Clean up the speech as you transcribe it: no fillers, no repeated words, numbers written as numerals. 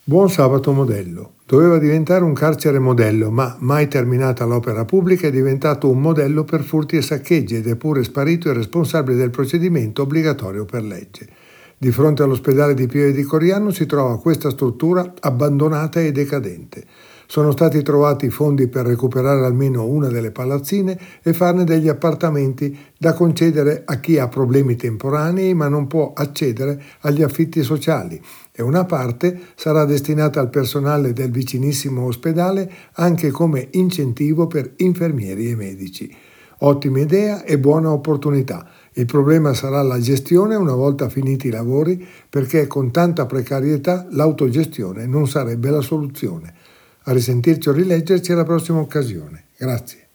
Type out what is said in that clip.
Buon sabato modello. Doveva diventare un carcere modello, ma mai terminata l'opera pubblica è diventato un modello per furti e saccheggi ed è pure sparito il responsabile del procedimento obbligatorio per legge. Di fronte all'ospedale di Pieve di Coriano si trova questa struttura abbandonata e decadente. Sono stati trovati fondi per recuperare almeno una delle palazzine e farne degli appartamenti da concedere a chi ha problemi temporanei ma non può accedere agli affitti sociali, e una parte sarà destinata al personale del vicinissimo ospedale anche come incentivo per infermieri e medici. Ottima idea e buona opportunità. Il problema sarà la gestione una volta finiti i lavori, perché con tanta precarietà l'autogestione non sarebbe la soluzione. A risentirci o rileggerci alla prossima occasione. Grazie.